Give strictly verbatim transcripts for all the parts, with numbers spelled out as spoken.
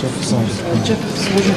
Чакай само. Чакай, сложи.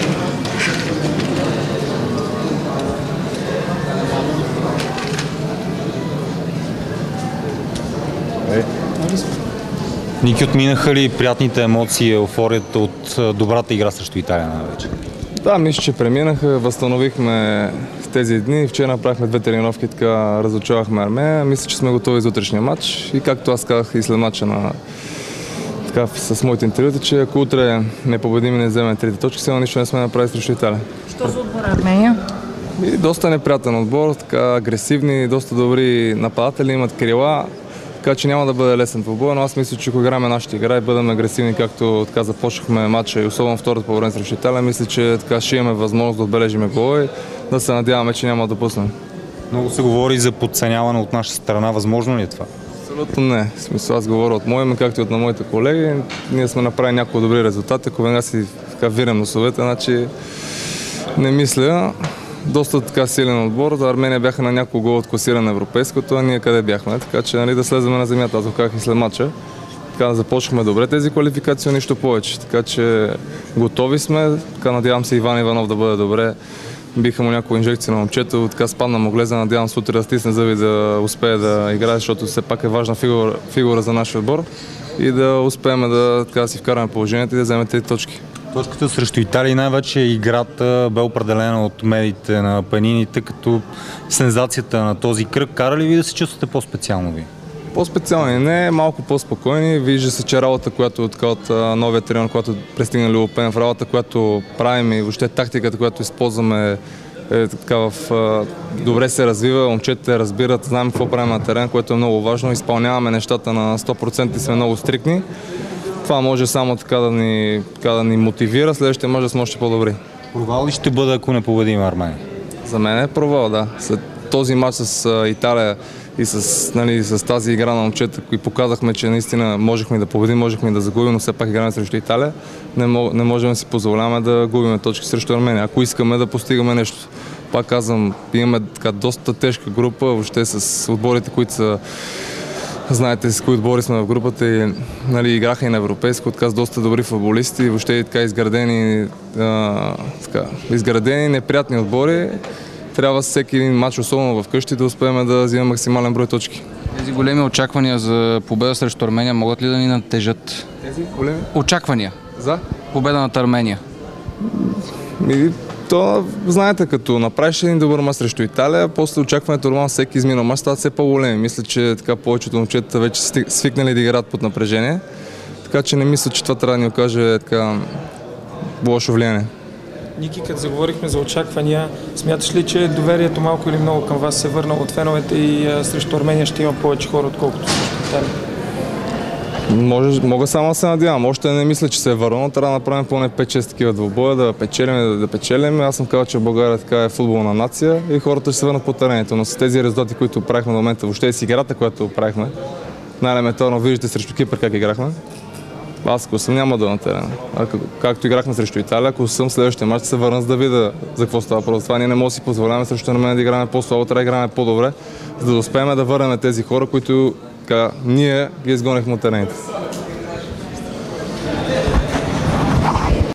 Ники, отминаха ли приятните емоции и еуфорията от добрата игра срещу Италия най-вече? Да, мисля, че преминаха. Възстановихме в тези дни. Вчера направихме две тренировки, така разучавахме Армения. Мисля, че сме готови за утрешния матч. И както аз казах и след матча на така, с моите интервюта, че ако утре не победим и не вземем трите точки, сега нищо не сме направили срещу Италия. Що за отбор Армения? И доста неприятен отбор, така агресивни, доста добри нападатели, имат крила. Така че няма да бъде лесен двубой, но аз мисля, че ако играем нашата игра и бъдем агресивни, както така започнахме матча и особено втората по време срещу Италия, мисля, че така ще имаме възможност да отбележим гол и да се надяваме, че няма да допуснем. Много се говори за подценяване от наша страна. Възможно ли е това? Абсолютно не. В смисъл, аз говоря от моя име, както и от на моите колеги. Ние сме направили няколко добри резултати. Ако веднага си така вирам носовете, значи не мисля. Доста така силен отбор. За Армения бяха на няколко гола от класиране на европейското, а ние къде бяхме. Така че нали, да слезем на земята. Аз го казах и след матча. Така да започнахме добре тези квалификации, нищо повече. Така че готови сме. Така надявам се Иван Иванов да бъде добре. Биха му някои инжекции на момчето. Така спадна му глеза. Надявам се утре да стисне зъби да успее да играе, защото все пак е важна фигура, фигура за нашия отбор. И да успеем да, така, да си вкараме положението и да вземем тези точки. Точката срещу Италия най-вече играта бе определена от медиите на Панините като сензацията на този кръг. Кара ли ви да се чувствате по-специално ви? По-специални не, малко по-спокойни. Вижда се, че работа, която от, от новия тренер, която пристигна Любопен, в работа, която правим и въобще тактиката, която използваме е, така в, добре се развива, момчетите разбират, знаем какво правим на терен, което е много важно. Изпълняваме нещата на сто процента и сме много стрикни. Това може само така да ни, така да ни мотивира, следващия може да сме още по-добри. Провал ли ще бъде, ако не победим Армения? За мен е провал, да. След този матч с Италия и с, нали, с тази игра на момчета, които показахме, че наистина можехме да победим, можехме да загубим, но все пак играем срещу Италия, не, мог, не можем да си позволяваме да губим точки срещу Армения, ако искаме да постигаме нещо. Пак казвам, имаме така доста тежка група, въобще с отборите, които са знаете с кои отбори сме в групата и нали, играха и на европейско, така с доста добри футболисти и въобще така изградени, а, така, изградени неприятни отбори. Трябва всеки един матч, особено в къщи, да успеем да вземем максимален брой точки. Тези големи очаквания за победа срещу Армения могат ли да ни натежат? Тези големи? Очаквания за победа над Армения? И, то, знаете, като направиш един добър мач срещу Италия, после очакването нормално всеки изминал мач стават все по-големи. Мисля, че така повечето момчета вече свикнали да играят под напрежение. Така че не мисля, че това трябва да ни окаже така лошо влияние. Ники, като заговорихме за очаквания, смяташ ли, че доверието малко или много към вас се върна от феновете и а, срещу Армения ще има повече хора, отколкото срещу Италия? Може, мога само да се надявам. Още не мисля, че се е върнало. Трябва да направим поне пет-шест такива двубоя, да печелим, да, да печелим. Аз съм казал, че България така е футболна нация и хората ще се върнат по теренето. Но с тези резултати, които правихме до момента, въобще с играта, която правихме, най-елементарно виждате срещу Кипър как играхме. Аз ако съм няма да на терена. А, както играхме срещу Италия, ако съм следващия мач, ще се върна за да видя за какво става просто. Това ние не можем да си позволяваме срещу Армения да играме по-слабо, трябва да играме по-добре, за да успеем да върнем тези хора, които така, ние ги изгонихме от терените.